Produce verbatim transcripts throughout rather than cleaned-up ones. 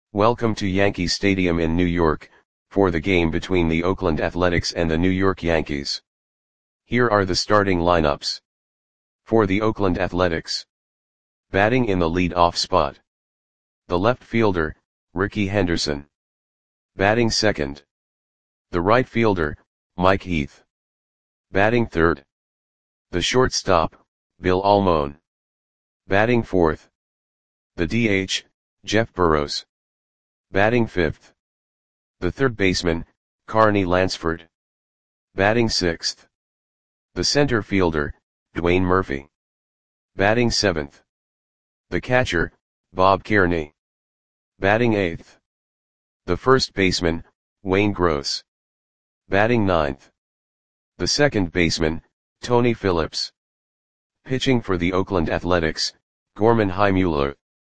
Welcome to Yankee Stadium in New York, for the game between the Oakland Athletics and the New York Yankees. Here are the starting lineups. For the Oakland Athletics. Batting in the lead-off spot. The left fielder, Rickey Henderson. Batting second. The right fielder, Mike Heath. Batting third. The shortstop, Bill Almon. Batting fourth. The D H, Jeff Burroughs. Batting fifth. The third baseman, Carney Lansford. Batting sixth. The center fielder, Dwayne Murphy. Batting seventh. The catcher, Bob Kearney. Batting eighth. The first baseman, Wayne Gross. Batting ninth. The second baseman, Tony Phillips. Pitching for the Oakland Athletics, Gorman Highmuller.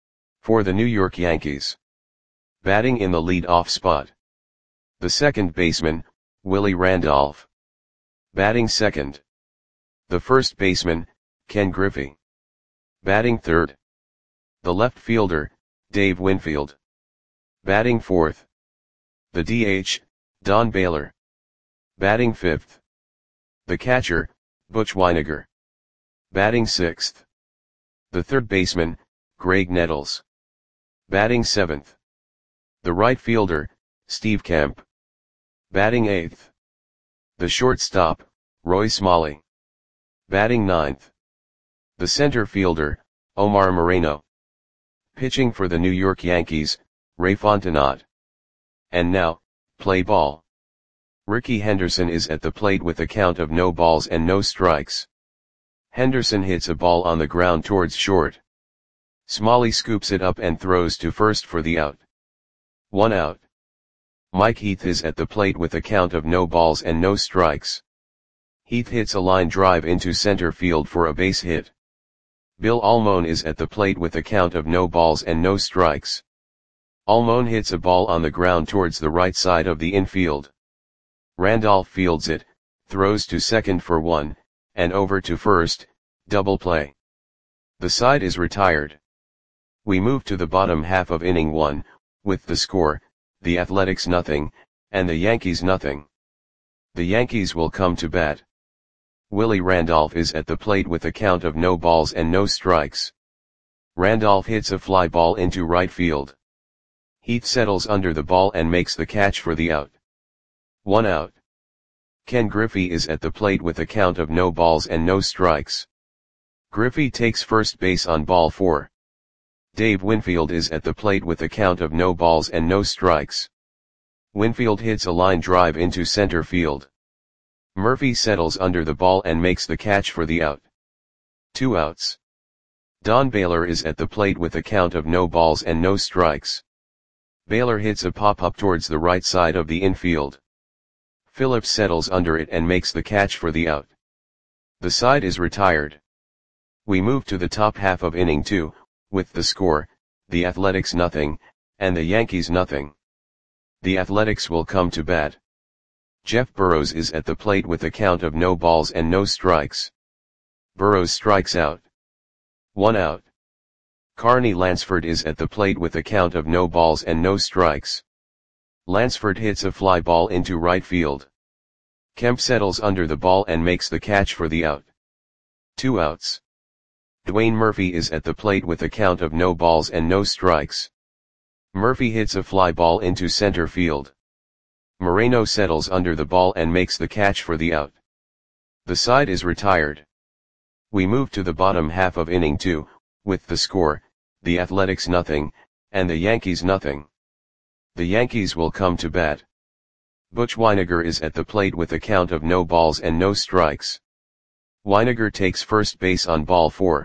For the New York Yankees. Batting in the lead-off spot. The second baseman, Willie Randolph. Batting second. The first baseman, Ken Griffey. Batting third. The left fielder, Dave Winfield. Batting fourth. The D H, Don Baylor. Batting fifth. The catcher, Butch Wynegar. Batting sixth. The third baseman, Greg Nettles. Batting seventh. The right fielder, Steve Kemp. Batting eighth. The shortstop, Roy Smalley. Batting ninth. The center fielder, Omar Moreno. Pitching for the New York Yankees, Ray Fontenot. And now, play ball. Rickey Henderson is at the plate with a count of no balls and no strikes. Henderson hits a ball on the ground towards short. Smalley scoops it up and throws to first for the out. One out. Mike Heath is at the plate with a count of no balls and no strikes. Heath hits a line drive into center field for a base hit. Bill Almon is at the plate with a count of no balls and no strikes. Almon hits a ball on the ground towards the right side of the infield. Randolph fields it, throws to second for one, and over to first, double play. The side is retired. We move to the bottom half of inning one, with the score, the Athletics nothing, and the Yankees nothing. The Yankees will come to bat. Willie Randolph is at the plate with a count of no balls and no strikes. Randolph hits a fly ball into right field. Heath settles under the ball and makes the catch for the out. One out. Ken Griffey is at the plate with a count of no balls and no strikes. Griffey takes first base on ball four. Dave Winfield is at the plate with a count of no balls and no strikes. Winfield hits a line drive into center field. Murphy settles under the ball and makes the catch for the out. Two outs. Don Baylor is at the plate with a count of no balls and no strikes. Baylor hits a pop-up towards the right side of the infield. Phillips settles under it and makes the catch for the out. The side is retired. We move to the top half of inning two, with the score, the Athletics nothing, and the Yankees nothing. The Athletics will come to bat. Jeff Burroughs is at the plate with a count of no balls and no strikes. Burroughs strikes out. One out. Carney Lansford is at the plate with a count of no balls and no strikes. Lansford hits a fly ball into right field. Kemp settles under the ball and makes the catch for the out. Two outs. Dwayne Murphy is at the plate with a count of no balls and no strikes. Murphy hits a fly ball into center field. Moreno settles under the ball and makes the catch for the out. The side is retired. We move to the bottom half of inning two, with the score, the Athletics nothing, and the Yankees nothing. The Yankees will come to bat. Butch Wynegar is at the plate with a count of no balls and no strikes. Wynegar takes first base on ball four.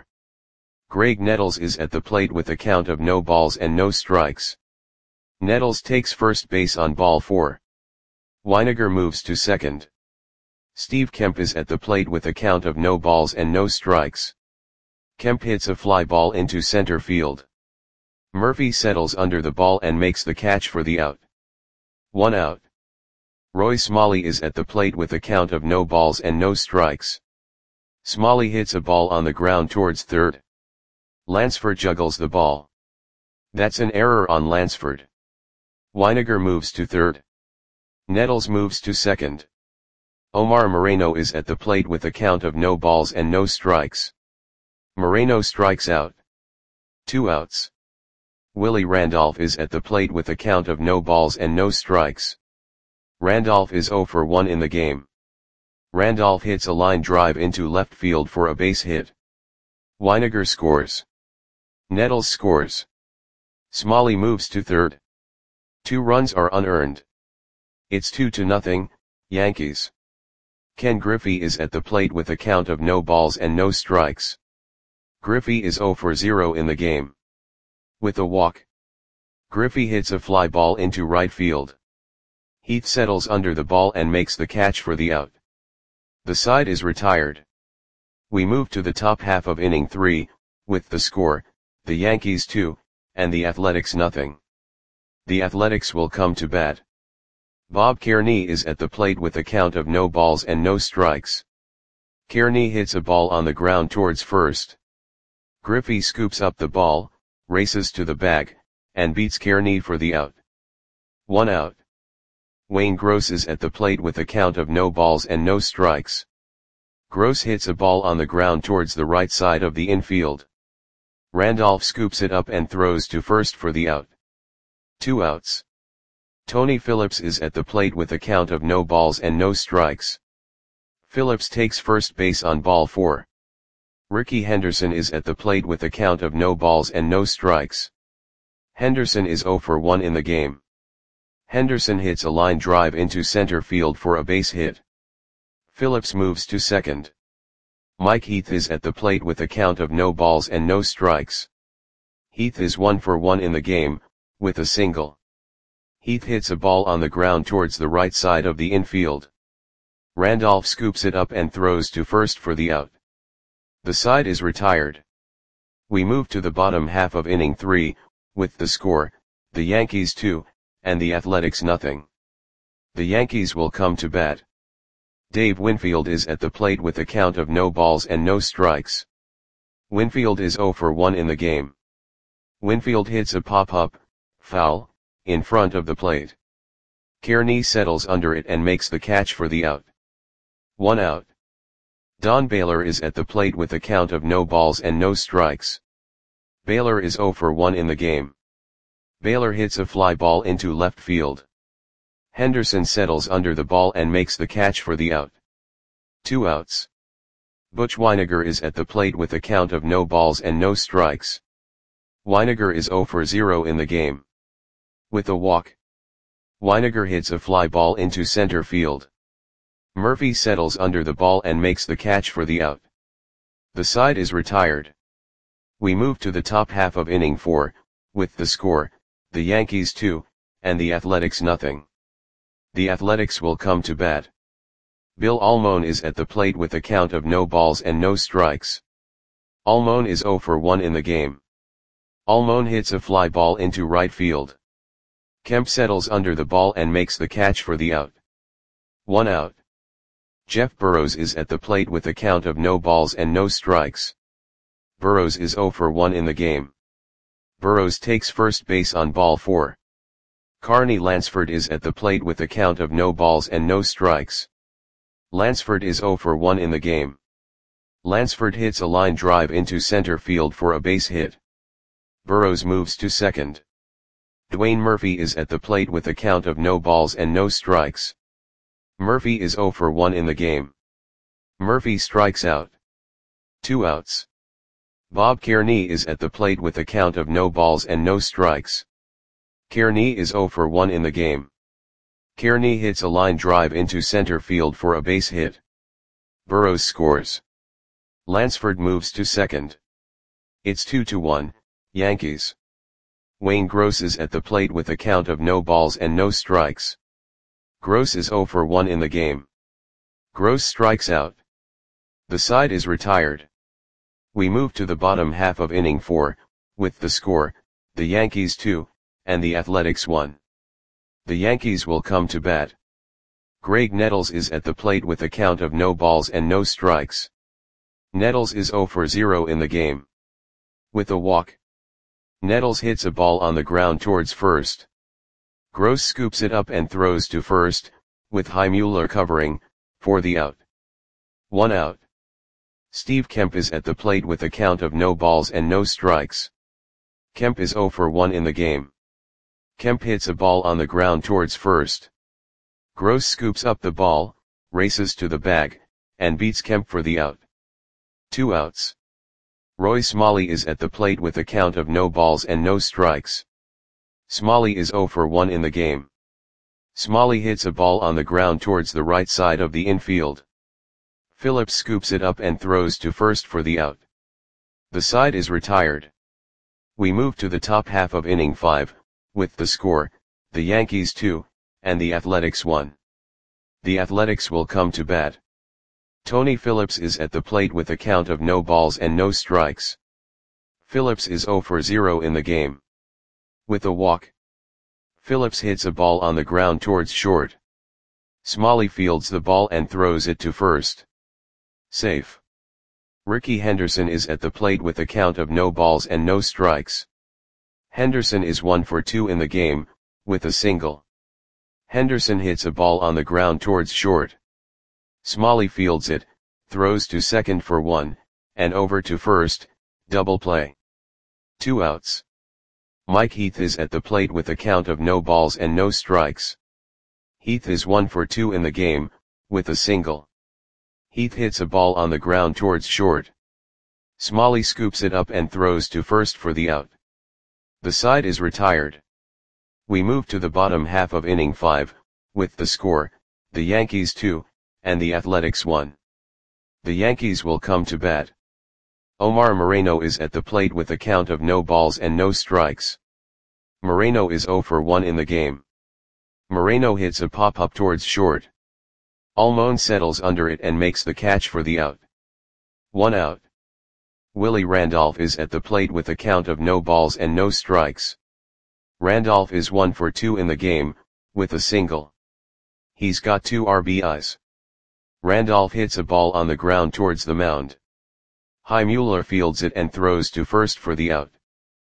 Greg Nettles is at the plate with a count of no balls and no strikes. Nettles takes first base on ball four. Wynegar moves to second. Steve Kemp is at the plate with a count of no balls and no strikes. Kemp hits a fly ball into center field. Murphy settles under the ball and makes the catch for the out. One out. Roy Smalley is at the plate with a count of no balls and no strikes. Smalley hits a ball on the ground towards third. Lansford juggles the ball. That's an error on Lansford. Weiniger moves to third. Nettles moves to second. Omar Moreno is at the plate with a count of no balls and no strikes. Moreno strikes out. Two outs. Willie Randolph is at the plate with a count of no balls and no strikes. Randolph is oh for one in the game. Randolph hits a line drive into left field for a base hit. Weiniger scores. Nettles scores. Smalley moves to third. Two runs are unearned. It's two to nothing, Yankees. Ken Griffey is at the plate with a count of no balls and no strikes. Griffey is oh for zero in the game. With a walk. Griffey hits a fly ball into right field. Heath settles under the ball and makes the catch for the out. The side is retired. We move to the top half of inning three, with the score, the Yankees two, and the Athletics nothing. The Athletics will come to bat. Bob Kearney is at the plate with a count of no balls and no strikes. Kearney hits a ball on the ground towards first. Griffey scoops up the ball, races to the bag, and beats Kearney for the out. One out. Wayne Gross is at the plate with a count of no balls and no strikes. Gross hits a ball on the ground towards the right side of the infield. Randolph scoops it up and throws to first for the out. Two outs. Tony Phillips is at the plate with a count of no balls and no strikes. Phillips takes first base on ball four. Ricky Henderson is at the plate with a count of no balls and no strikes. Henderson is oh for one in the game. Henderson hits a line drive into center field for a base hit. Phillips moves to second. Mike Heath is at the plate with a count of no balls and no strikes. Heath is one for one in the game, with a single. Heath hits a ball on the ground towards the right side of the infield. Randolph scoops it up and throws to first for the out. The side is retired. We move to the bottom half of inning three, with the score, the Yankees two, and the Athletics nothing. The Yankees will come to bat. Dave Winfield is at the plate with a count of no balls and no strikes. Winfield is oh for one in the game. Winfield hits a pop-up, foul, in front of the plate. Kearney settles under it and makes the catch for the out. One out. Don Baylor is at the plate with a count of no balls and no strikes. Baylor is oh for one in the game. Baylor hits a fly ball into left field. Henderson settles under the ball and makes the catch for the out. Two outs. Butch Weiniger is at the plate with a count of no balls and no strikes. Weiniger is oh for zero in the game. With a walk. Weiniger hits a fly ball into center field. Murphy settles under the ball and makes the catch for the out. The side is retired. We move to the top half of inning four, with the score, the Yankees two, and the Athletics nothing. The Athletics will come to bat. Bill Almon is at the plate with a count of no balls and no strikes. Almon is oh for one in the game. Almon hits a fly ball into right field. Kemp settles under the ball and makes the catch for the out. One out. Jeff Burrows is at the plate with a count of no balls and no strikes. Burrows is oh for one in the game. Burrows takes first base on ball four. Carney Lansford is at the plate with a count of no balls and no strikes. Lansford is oh for one in the game. Lansford hits a line drive into center field for a base hit. Burrows moves to second. Dwayne Murphy is at the plate with a count of no balls and no strikes. Murphy is oh for one in the game. Murphy strikes out. Two outs. Bob Kearney is at the plate with a count of no balls and no strikes. Kearney is oh for one in the game. Kearney hits a line drive into center field for a base hit. Burrows scores. Lansford moves to second. It's two to one, Yankees. Wayne Gross is at the plate with a count of no balls and no strikes. Gross is oh for one in the game. Gross strikes out. The side is retired. We move to the bottom half of inning four, with the score, the Yankees two, and the Athletics one. The Yankees will come to bat. Greg Nettles is at the plate with a count of no balls and no strikes. Nettles is oh for zero in the game. With a walk. Nettles hits a ball on the ground towards first. Gross scoops it up and throws to first, with Highmuller covering, for the out. One out. Steve Kemp is at the plate with a count of no balls and no strikes. Kemp is zero for one in the game. Kemp hits a ball on the ground towards first. Gross scoops up the ball, races to the bag, and beats Kemp for the out. Two outs. Roy Smalley is at the plate with a count of no balls and no strikes. Smalley is zero for one in the game. Smalley hits a ball on the ground towards the right side of the infield. Phillips scoops it up and throws to first for the out. The side is retired. We move to the top half of inning five, with the score, the Yankees two, and the Athletics one. The Athletics will come to bat. Tony Phillips is at the plate with a count of no balls and no strikes. Phillips is zero for zero in the game. With a walk, Phillips hits a ball on the ground towards short. Smalley fields the ball and throws it to first. Safe. Rickey Henderson is at the plate with a count of no balls and no strikes. Henderson is one for two in the game, with a single. Henderson hits a ball on the ground towards short. Smalley fields it, throws to second for one, and over to first, double play. Two outs. Mike Heath is at the plate with a count of no balls and no strikes. Heath is one for two in the game, with a single. Heath hits a ball on the ground towards short. Smalley scoops it up and throws to first for the out. The side is retired. We move to the bottom half of inning five, with the score, the Yankees two, and the Athletics one. The Yankees will come to bat. Omar Moreno is at the plate with a count of no balls and no strikes. Moreno is zero for one in the game. Moreno hits a pop-up towards short. Almon settles under it and makes the catch for the out. One out. Willie Randolph is at the plate with a count of no balls and no strikes. Randolph is one for two in the game, with a single. He's got two R B Is. Randolph hits a ball on the ground towards the mound. Highmuller fields it and throws to first for the out.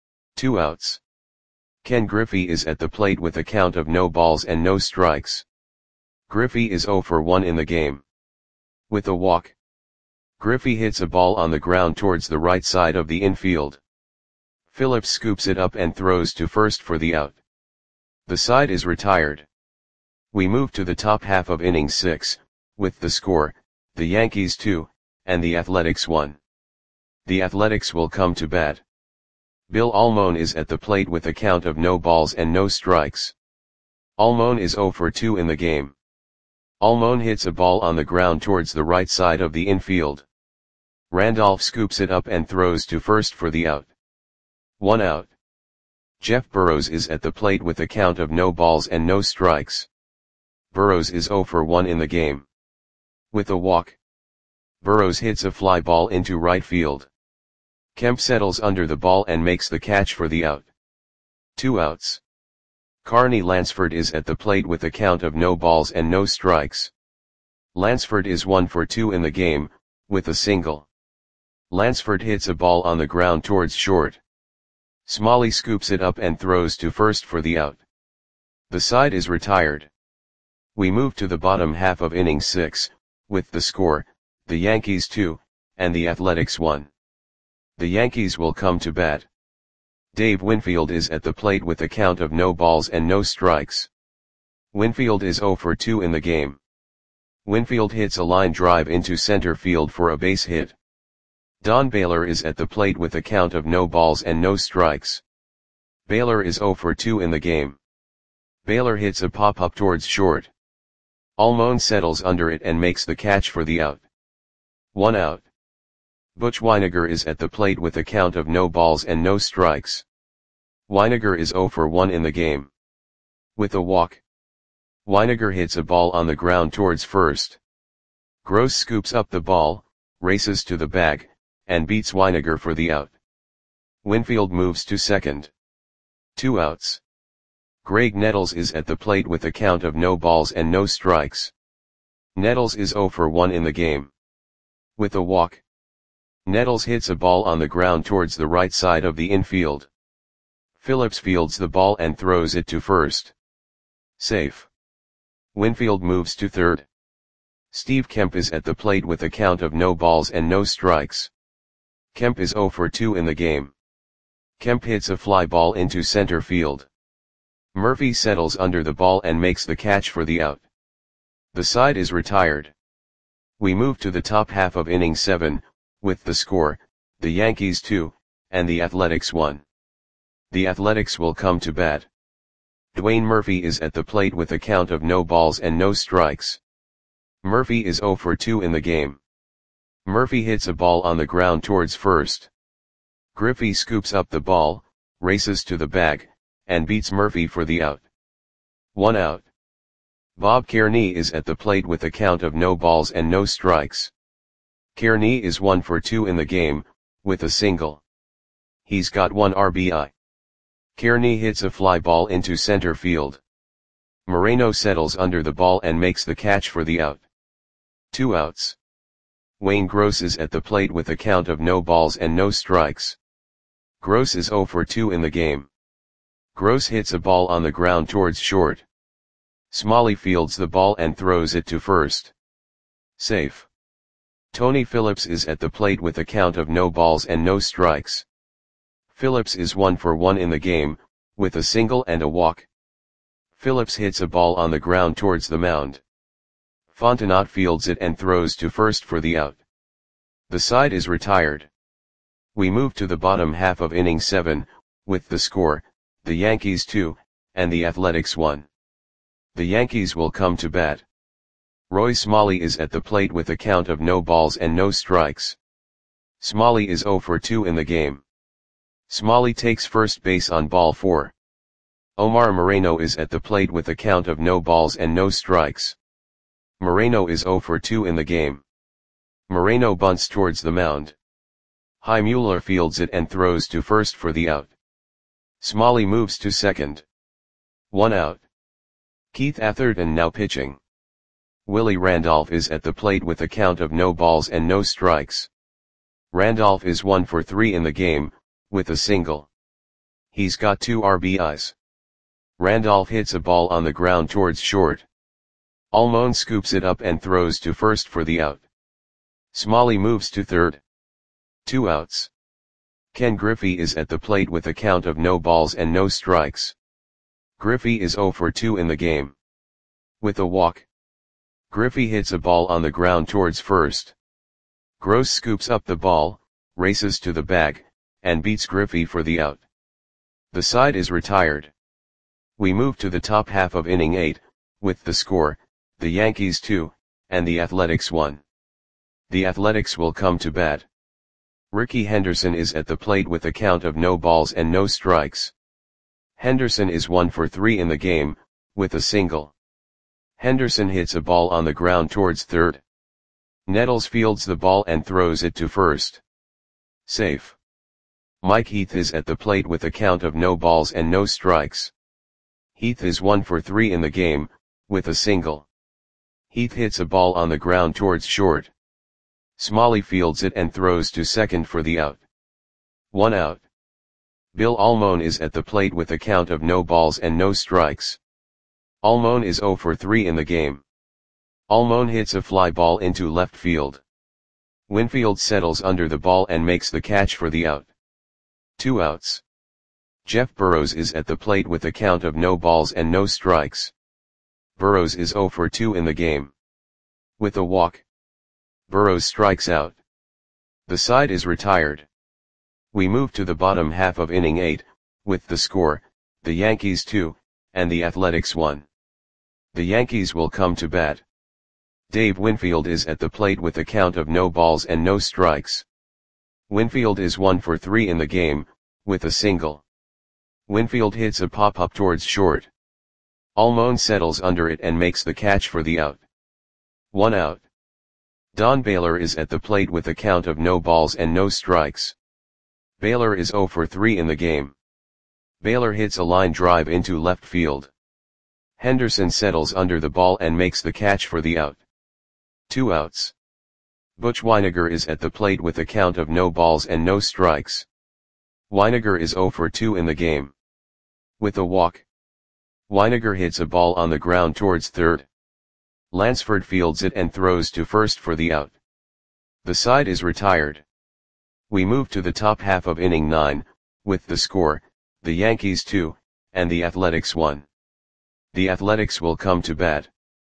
Two outs. Ken Griffey is at the plate with a count of no balls and no strikes. Griffey is zero for one in the game. With a walk, Griffey hits a ball on the ground towards the right side of the infield. Phillips scoops it up and throws to first for the out. The side is retired. We move to the top half of inning six, with the score, the Yankees two, and the Athletics one. The Athletics will come to bat. Bill Almon is at the plate with a count of no balls and no strikes. Almon is zero for two in the game. Almon hits a ball on the ground towards the right side of the infield. Randolph scoops it up and throws to first for the out. One out. Jeff Burrows is at the plate with a count of no balls and no strikes. Burrows is zero for one in the game. With a walk, Burrows hits a fly ball into right field. Kemp settles under the ball and makes the catch for the out. Two outs. Carney Lansford is at the plate with a count of no balls and no strikes. Lansford is one for two in the game, with a single. Lansford hits a ball on the ground towards short. Smalley scoops it up and throws to first for the out. The side is retired. We move to the bottom half of inning six, with the score, the Yankees two, and the Athletics one. The Yankees will come to bat. Dave Winfield is at the plate with a count of no balls and no strikes. Winfield is zero for two in the game. Winfield hits a line drive into center field for a base hit. Don Baylor is at the plate with a count of no balls and no strikes. Baylor is zero for two in the game. Baylor hits a pop-up towards short. Almon settles under it and makes the catch for the out. One out. Butch Wynegar is at the plate with a count of no balls and no strikes. Wynegar is zero for one in the game. With a walk, Wynegar hits a ball on the ground towards first. Gross scoops up the ball, races to the bag, and beats Wynegar for the out. Winfield moves to second. Two outs. Greg Nettles is at the plate with a count of no balls and no strikes. Nettles is zero for one in the game. With a walk, Nettles hits a ball on the ground towards the right side of the infield. Phillips fields the ball and throws it to first. Safe. Winfield moves to third. Steve Kemp is at the plate with a count of no balls and no strikes. Kemp is zero for two in the game. Kemp hits a fly ball into center field. Murphy settles under the ball and makes the catch for the out. The side is retired. We move to the top half of inning seven, with the score, the Yankees two, and the Athletics one. The Athletics will come to bat. Dwayne Murphy is at the plate with a count of no balls and no strikes. Murphy is zero for two in the game. Murphy hits a ball on the ground towards first. Griffey scoops up the ball, races to the bag, and beats Murphy for the out. One out. Bob Kearney is at the plate with a count of no balls and no strikes. Kearney is one for two in the game, with a single. He's got one R B I. Kearney hits a fly ball into center field. Moreno settles under the ball and makes the catch for the out. Two outs. Wayne Gross is at the plate with a count of no balls and no strikes. Gross is zero for two in the game. Gross hits a ball on the ground towards short. Smalley fields the ball and throws it to first. Safe. Tony Phillips is at the plate with a count of no balls and no strikes. Phillips is one for one in the game, with a single and a walk. Phillips hits a ball on the ground towards the mound. Fontenot fields it and throws to first for the out. The side is retired. We move to the bottom half of inning seven, with the score, the Yankees two, and the Athletics one. The Yankees will come to bat. Roy Smalley is at the plate with a count of no balls and no strikes. Smalley is zero for two in the game. Smalley takes first base on ball four. Omar Moreno is at the plate with a count of no balls and no strikes. Moreno is zero for two in the game. Moreno bunts towards the mound. Highmuller fields it and throws to first for the out. Smalley moves to second. One out. Keith Atherton now pitching. Willie Randolph is at the plate with a count of no balls and no strikes. Randolph is one for three in the game, with a single. He's got two R B Is. Randolph hits a ball on the ground towards short. Almon scoops it up and throws to first for the out. Smalley moves to third. Two outs. Ken Griffey is at the plate with a count of no balls and no strikes. Griffey is zero for two in the game. With a walk. Griffey hits a ball on the ground towards first. Gross scoops up the ball, races to the bag, and beats Griffey for the out. The side is retired. We move to the top half of inning eight, with the score, the Yankees two, and the Athletics one. The Athletics will come to bat. Ricky Henderson is at the plate with a count of no balls and no strikes. Henderson is one for three in the game, with a single. Henderson hits a ball on the ground towards third. Nettles fields the ball and throws it to first. Safe. Mike Heath is at the plate with a count of no balls and no strikes. Heath is one for three in the game, with a single. Heath hits a ball on the ground towards short. Smalley fields it and throws to second for the out. One out. Bill Almon is at the plate with a count of no balls and no strikes. Almon is zero for three in the game. Almon hits a fly ball into left field. Winfield settles under the ball and makes the catch for the out. Two outs. Jeff Burrows is at the plate with a count of no balls and no strikes. Burrows is zero for two in the game. With a walk. Burrows strikes out. The side is retired. We move to the bottom half of inning eight, with the score, the Yankees two, and the Athletics one. The Yankees will come to bat. Dave Winfield is at the plate with a count of no balls and no strikes. Winfield is one for three in the game, with a single. Winfield hits a pop-up towards short. Almon settles under it and makes the catch for the out. One out. Don Baylor is at the plate with a count of no balls and no strikes. Baylor is zero for three in the game. Baylor hits a line drive into left field. Henderson settles under the ball and makes the catch for the out. Two outs. Butch Weiniger is at the plate with a count of no balls and no strikes. Weiniger is zero for two in the game. With a walk. Winegar hits a ball on the ground towards third. Lansford fields it and throws to first for the out. The side is retired. We move to the top half of inning nine, with the score, the Yankees two, and the Athletics one. The Athletics will come to bat.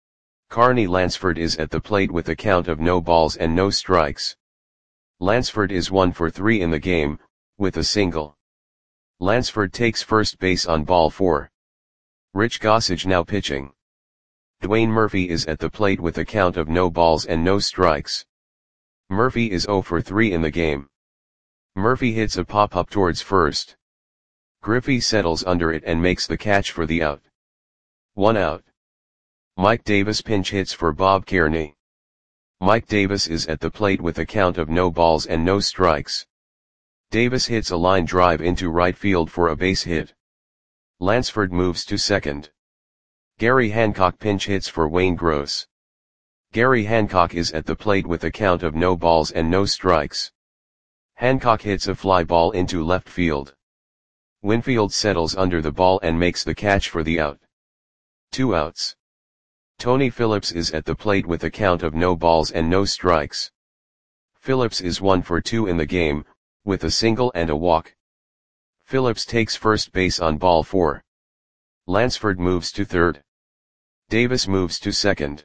Carney Lansford is at the plate with a count of no balls and no strikes. Lansford is one for three in the game, with a single. Lansford takes first base on ball four. Rich Gossage now pitching. Dwayne Murphy is at the plate with a count of no balls and no strikes. Murphy is zero for three in the game. Murphy hits a pop-up towards first. Griffey settles under it and makes the catch for the out. One out. Mike Davis pinch hits for Bob Kearney. Mike Davis is at the plate with a count of no balls and no strikes. Davis hits a line drive into right field for a base hit. Lansford moves to second. Gary Hancock pinch hits for Wayne Gross. Gary Hancock is at the plate with a count of no balls and no strikes. Hancock hits a fly ball into left field. Winfield settles under the ball and makes the catch for the out. Two outs. Tony Phillips is at the plate with a count of no balls and no strikes. Phillips is one for two in the game, with a single and a walk. Phillips takes first base on ball four. Lansford moves to third. Davis moves to second.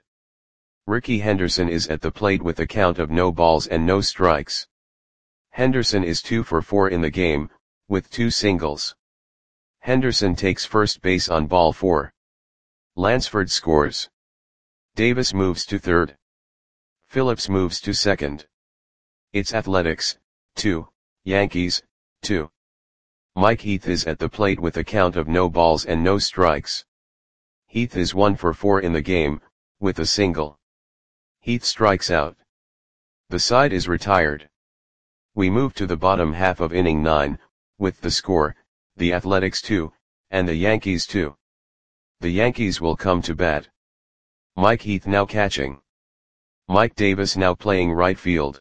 Ricky Henderson is at the plate with a count of no balls and no strikes. Henderson is two for four in the game, with two singles. Henderson takes first base on ball four. Lansford scores. Davis moves to third. Phillips moves to second. It's Athletics, two, Yankees, two. Mike Heath is at the plate with a count of no balls and no strikes. Heath is one for four in the game, with a single. Heath strikes out. The side is retired. We move to the bottom half of inning nine, with the score, the Athletics two, and the Yankees two. The Yankees will come to bat. Mike Heath now catching. Mike Davis now playing right field.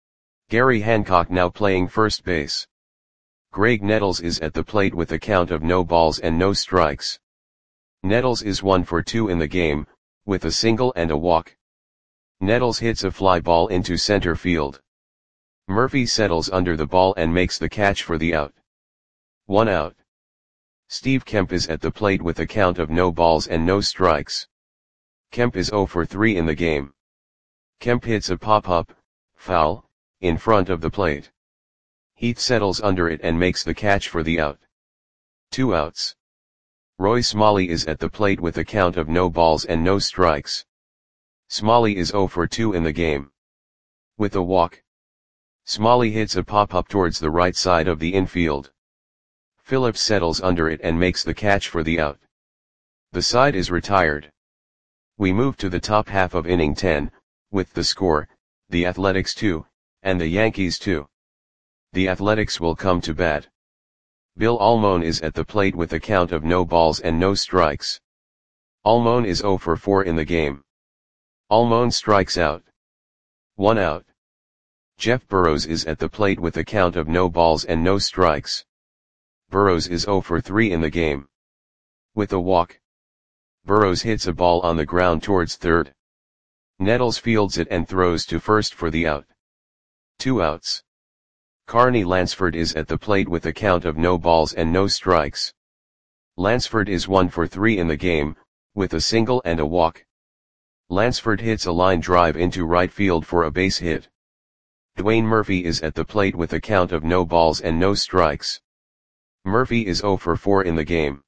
Gary Hancock now playing first base. Greg Nettles is at the plate with a count of no balls and no strikes. Nettles is one for two in the game, with a single and a walk. Nettles hits a fly ball into center field. Murphy settles under the ball and makes the catch for the out. One out. Steve Kemp is at the plate with a count of no balls and no strikes. Kemp is zero for three in the game. Kemp hits a pop-up, foul, in front of the plate. Heath settles under it and makes the catch for the out. Two outs. Roy Smalley is at the plate with a count of no balls and no strikes. Smalley is zero for two in the game. With a walk. Smalley hits a pop-up towards the right side of the infield. Phillips settles under it and makes the catch for the out. The side is retired. We move to the top half of inning ten, with the score, the Athletics two, and the Yankees two. The Athletics will come to bat. Bill Almon is at the plate with a count of no balls and no strikes. Almon is zero for four in the game. Almon strikes out. One out. Jeff Burrows is at the plate with a count of no balls and no strikes. Burrows is zero for three in the game. With a walk. Burrows hits a ball on the ground towards third. Nettles fields it and throws to first for the out. Two outs. Carney Lansford is at the plate with a count of no balls and no strikes. Lansford is one for three in the game, with a single and a walk. Lansford hits a line drive into right field for a base hit. Dwayne Murphy is at the plate with a count of no balls and no strikes. Murphy is zero for four in the game.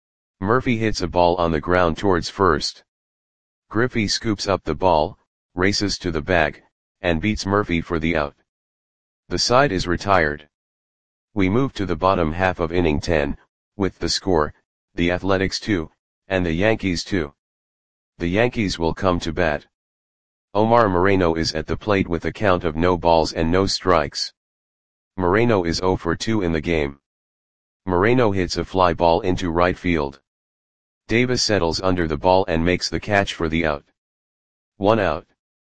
Murphy hits a ball on the ground towards first. Griffey scoops up the ball, races to the bag, and beats Murphy for the out. The side is retired. We move to the bottom half of inning ten, with the score, the Athletics two, and the Yankees two. The Yankees will come to bat. Omar Moreno is at the plate with a count of no balls and no strikes. Moreno is zero for two in the game. Moreno hits a fly ball into right field. Davis settles under the ball and makes the catch for the out. One out.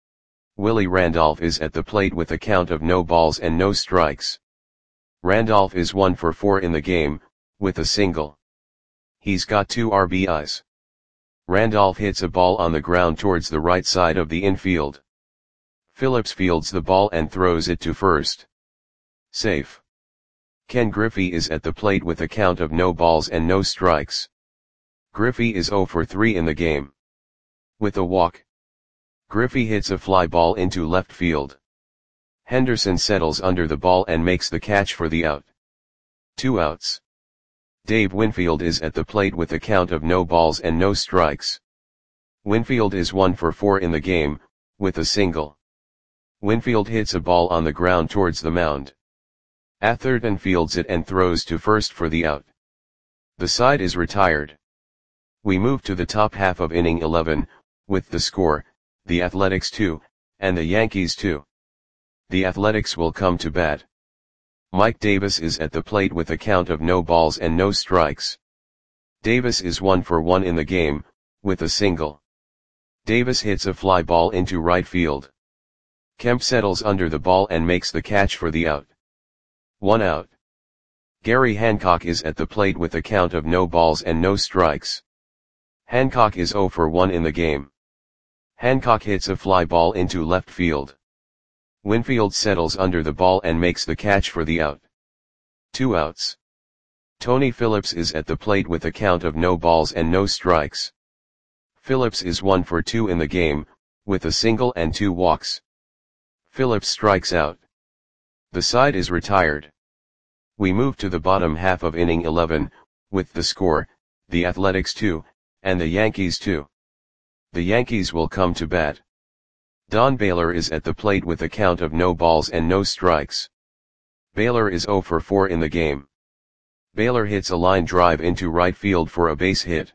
Willie Randolph is at the plate with a count of no balls and no strikes. Randolph is one for four in the game, with a single. He's got two R B Is. Randolph hits a ball on the ground towards the right side of the infield. Phillips fields the ball and throws it to first. Safe. Ken Griffey is at the plate with a count of no balls and no strikes. Griffey is zero for three in the game. With a walk, Griffey hits a fly ball into left field. Henderson settles under the ball and makes the catch for the out. Two outs. Dave Winfield is at the plate with a count of no balls and no strikes. Winfield is one for four in the game, with a single. Winfield hits a ball on the ground towards the mound. Atherton fields it and throws to first for the out. The side is retired. We move to the top half of inning eleven, with the score, the Athletics two, and the Yankees two. The Athletics will come to bat. Mike Davis is at the plate with a count of no balls and no strikes. Davis is one for one in the game, with a single. Davis hits a fly ball into right field. Kemp settles under the ball and makes the catch for the out. One out. Gary Hancock is at the plate with a count of no balls and no strikes. Hancock is zero for one in the game. Hancock hits a fly ball into left field. Winfield settles under the ball and makes the catch for the out. Two outs. Tony Phillips is at the plate with a count of no balls and no strikes. Phillips is one for two in the game, with a single and two walks. Phillips strikes out. The side is retired. We move to the bottom half of inning eleven, with the score, the Athletics two, and the Yankees two. The Yankees will come to bat. Don Baylor is at the plate with a count of no balls and no strikes. Baylor is zero for four in the game. Baylor hits a line drive into right field for a base hit.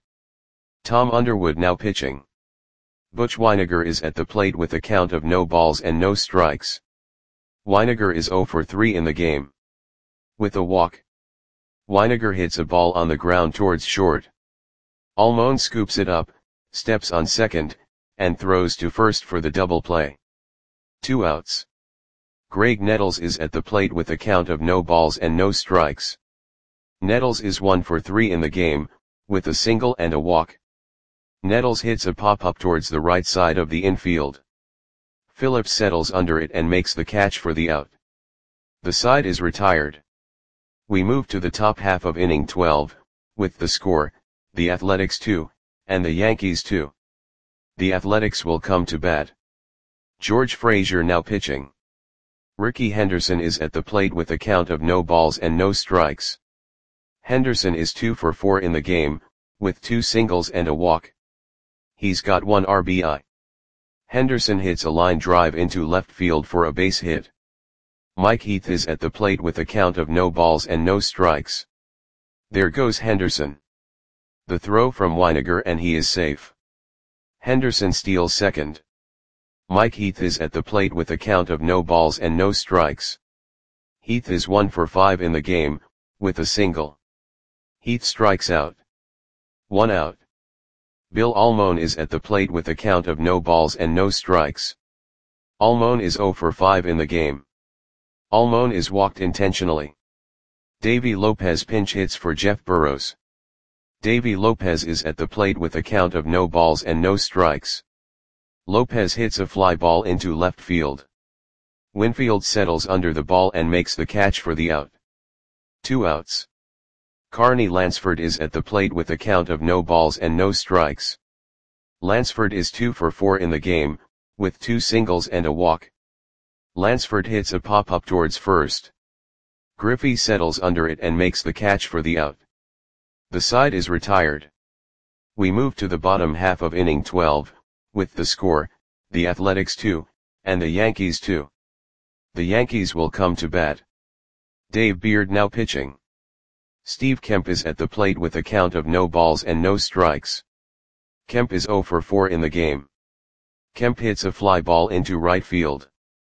Tom Underwood now pitching. Butch Wynegar is at the plate with a count of no balls and no strikes. Wynegar is zero for three in the game. With a walk, Wynegar hits a ball on the ground towards short. Almon scoops it up, steps on second, and throws to first for the double play. Two outs. Greg Nettles is at the plate with a count of no balls and no strikes. Nettles is one for three in the game, with a single and a walk. Nettles hits a pop-up towards the right side of the infield. Phillips settles under it and makes the catch for the out. The side is retired. We move to the top half of inning twelve, with the score, the Athletics two, and the Yankees two. The Athletics will come to bat. George Frazier now pitching. Ricky Henderson is at the plate with a count of no balls and no strikes. Henderson is two for four in the game, with two singles and a walk. He's got one R B I. Henderson hits a line drive into left field for a base hit. Mike Heath is at the plate with a count of no balls and no strikes. There goes Henderson. The throw from Wynegar and he is safe. Henderson steals second. Mike Heath is at the plate with a count of no balls and no strikes. Heath is one for five in the game, with a single. Heath strikes out. One out. Bill Almon is at the plate with a count of no balls and no strikes. Almon is zero for five in the game. Almon is walked intentionally. Davy Lopez pinch hits for Jeff Burrows. Davy Lopez is at the plate with a count of no balls and no strikes. Lopez hits a fly ball into left field. Winfield settles under the ball and makes the catch for the out. Two outs. Carney Lansford is at the plate with a count of no balls and no strikes. Lansford is two for four in the game, with two singles and a walk. Lansford hits a pop-up towards first. Griffey settles under it and makes the catch for the out. The side is retired. We move to the bottom half of inning twelve, with the score, the Athletics two, and the Yankees two. The Yankees will come to bat. Dave Beard now pitching. Steve Kemp is at the plate with a count of no balls and no strikes. Kemp is zero for four in the game. Kemp hits a fly ball into right field.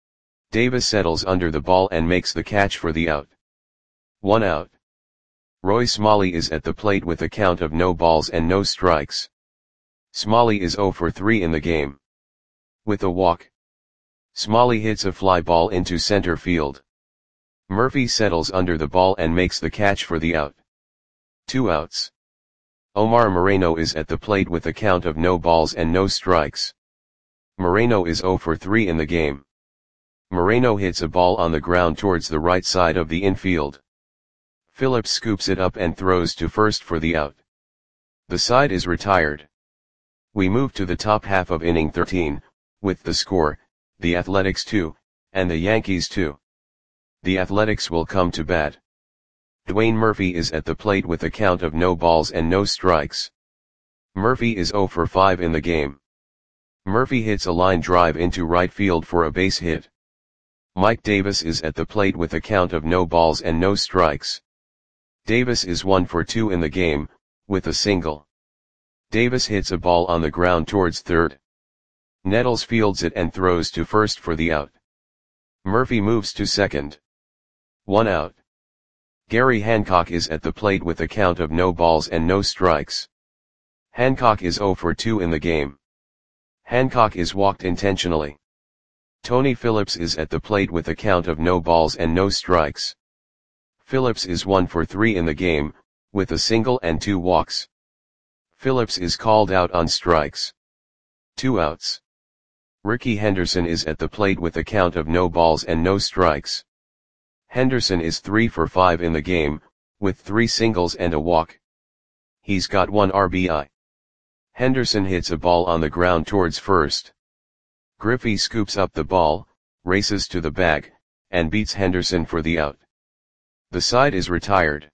Davis settles under the ball and makes the catch for the out. One out. Roy Smalley is at the plate with a count of no balls and no strikes. Smalley is zero for three in the game. With a walk, Smalley hits a fly ball into center field. Murphy settles under the ball and makes the catch for the out. Two outs. Omar Moreno is at the plate with a count of no balls and no strikes. Moreno is zero for three in the game. Moreno hits a ball on the ground towards the right side of the infield. Phillips scoops it up and throws to first for the out. The side is retired. We move to the top half of inning thirteen, with the score, the Athletics two, and the Yankees two. The Athletics will come to bat. Dwayne Murphy is at the plate with a count of no balls and no strikes. Murphy is zero for five in the game. Murphy hits a line drive into right field for a base hit. Mike Davis is at the plate with a count of no balls and no strikes. Davis is one for two in the game, with a single. Davis hits a ball on the ground towards third. Nettles fields it and throws to first for the out. Murphy moves to second. One out. Gary Hancock is at the plate with a count of no balls and no strikes. Hancock is zero for two in the game. Hancock is walked intentionally. Tony Phillips is at the plate with a count of no balls and no strikes. Phillips is one for three in the game, with a single and two walks. Phillips is called out on strikes. Two outs. Ricky Henderson is at the plate with a count of no balls and no strikes. Henderson is three for five in the game, with three singles and a walk. He's got one R B I. Henderson hits a ball on the ground towards first. Griffey scoops up the ball, races to the bag, and beats Henderson for the out. The side is retired.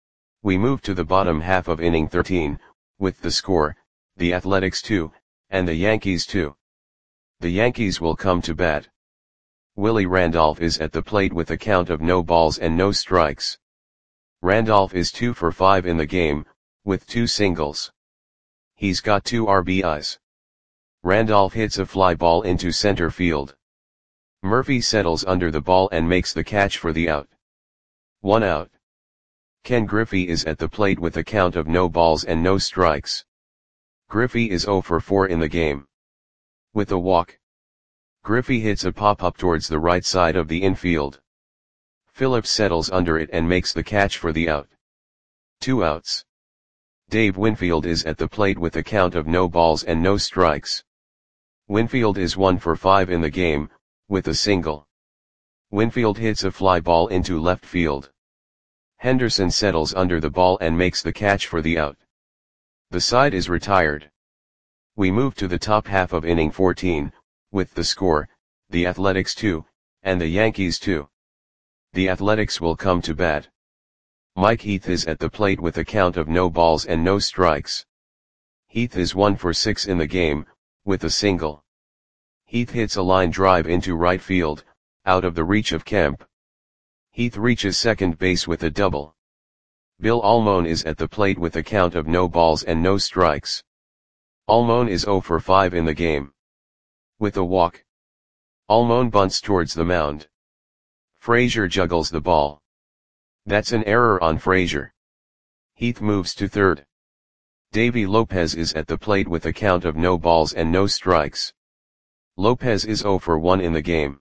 We move to the bottom half of inning thirteen, with the score, the Athletics two, and the Yankees two. The Yankees will come to bat. Willie Randolph is at the plate with a count of no balls and no strikes. Randolph is two for five in the game, with two singles. He's got two R B Is. Randolph hits a fly ball into center field. Murphy settles under the ball and makes the catch for the out. One out. Ken Griffey is at the plate with a count of no balls and no strikes. Griffey is zero for four in the game. With a walk. Griffey hits a pop-up towards the right side of the infield. Phillips settles under it and makes the catch for the out. Two outs. Dave Winfield is at the plate with a count of no balls and no strikes. Winfield is one for five in the game, with a single. Winfield hits a fly ball into left field. Henderson settles under the ball and makes the catch for the out. The side is retired. We move to the top half of inning fourteen, with the score, the Athletics two, and the Yankees two. The Athletics will come to bat. Mike Heath is at the plate with a count of no balls and no strikes. Heath is one for six in the game, with a single. Heath hits a line drive into right field, out of the reach of Kemp. Heath reaches second base with a double. Bill Almon is at the plate with a count of no balls and no strikes. Almon is zero for five in the game. With a walk. Almon bunts towards the mound. Frazier juggles the ball. That's an error on Frazier. Heath moves to third. Davy Lopez is at the plate with a count of no balls and no strikes. Lopez is zero for one in the game.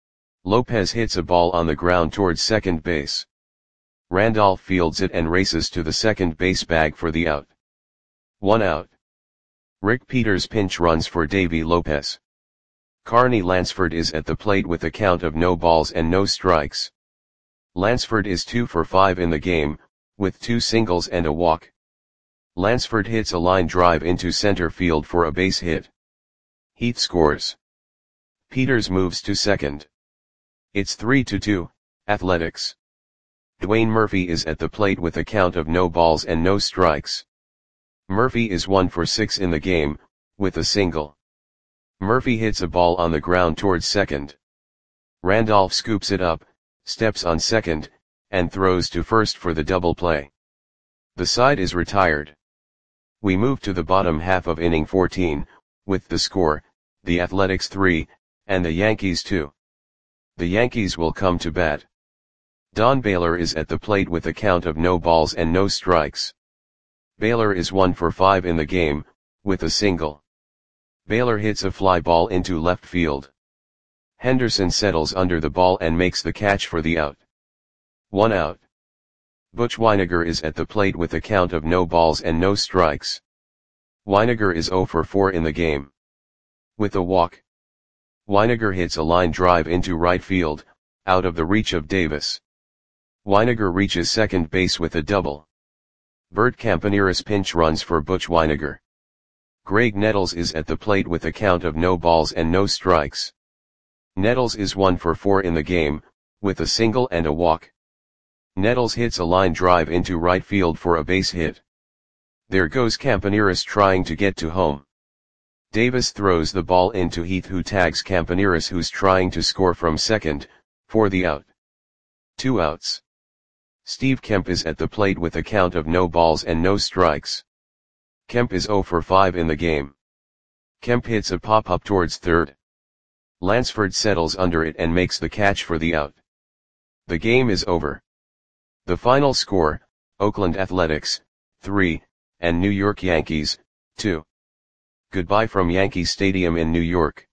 Lopez hits a ball on the ground towards second base. Randolph fields it and races to the second base bag for the out. One out. Rick Peters pinch runs for Davy Lopez. Carney Lansford is at the plate with a count of no balls and no strikes. Lansford is two for five in the game, with two singles and a walk. Lansford hits a line drive into center field for a base hit. Heath scores. Peters moves to second. It's three to two, Athletics. Dwayne Murphy is at the plate with a count of no balls and no strikes. Murphy is one for six in the game, with a single. Murphy hits a ball on the ground towards second. Randolph scoops it up, steps on second, and throws to first for the double play. The side is retired. We move to the bottom half of inning fourteen, with the score, the Athletics three, and the Yankees two. The Yankees will come to bat. Don Baylor is at the plate with a count of no balls and no strikes. Baylor is one for five in the game, with a single. Baylor hits a fly ball into left field. Henderson settles under the ball and makes the catch for the out. One out. Butch Wynegar is at the plate with a count of no balls and no strikes. Wynegar is zero for four in the game. With a walk, Wynegar hits a line drive into right field, out of the reach of Davis. Wynegar reaches second base with a double. Bert Campaneris pinch runs for Butch Wynegar. Greg Nettles is at the plate with a count of no balls and no strikes. Nettles is one for four in the game, with a single and a walk. Nettles hits a line drive into right field for a base hit. There goes Campaneris trying to get to home. Davis throws the ball into Heath, who tags Campaneris, who's trying to score from second, for the out. Two outs. Steve Kemp is at the plate with a count of no balls and no strikes. Kemp is zero for five in the game. Kemp hits a pop-up towards third. Lansford settles under it and makes the catch for the out. The game is over. The final score, Oakland Athletics, three, and New York Yankees, two. Goodbye from Yankee Stadium in New York.